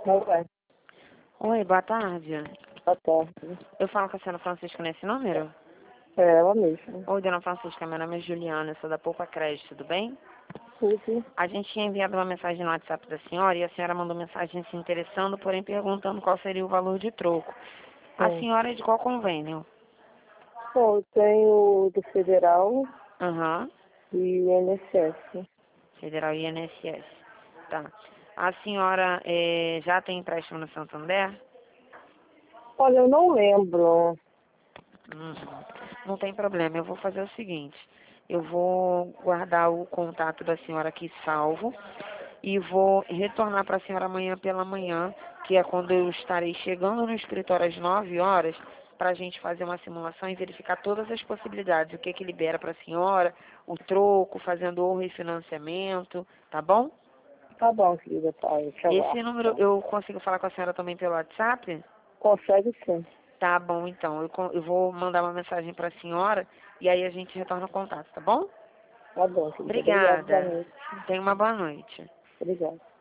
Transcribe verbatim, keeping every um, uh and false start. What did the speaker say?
Oi, Oi, boa tarde. boa tarde. Eu falo com a senhora Francisca nesse número? É ela mesma. Oi, dona Francisca, meu nome é Juliana, eu sou da Poupa Crédito, tudo bem? Tudo. A gente tinha enviado uma mensagem no WhatsApp da senhora e a senhora mandou mensagem se interessando, porém perguntando qual seria o valor de troco. A Sim. senhora é de qual convênio? Bom, eu tenho do Federal Aham, e I N S S. Federal e I N S S. Tá. A senhora eh, já tem empréstimo no Santander? Olha, eu não lembro. Uhum. Não tem problema, eu vou fazer o seguinte. Eu vou guardar o contato da senhora aqui salvo e vou retornar para a senhora amanhã pela manhã, que é quando eu estarei chegando no escritório às nove horas, para a gente fazer uma simulação e verificar todas as possibilidades, o que que libera para a senhora, o troco, fazendo o refinanciamento, tá bom? Tá bom, querida, tá, eu te Esse aguardo, número tá? eu consigo falar com a senhora também pelo WhatsApp? Consegue sim. Tá bom, então. Eu, con- eu vou mandar uma mensagem para a senhora e aí a gente retorna o contato, tá bom? Tá bom, querida. Obrigada, boa Obrigada. noite. Tenha uma boa noite. Obrigada.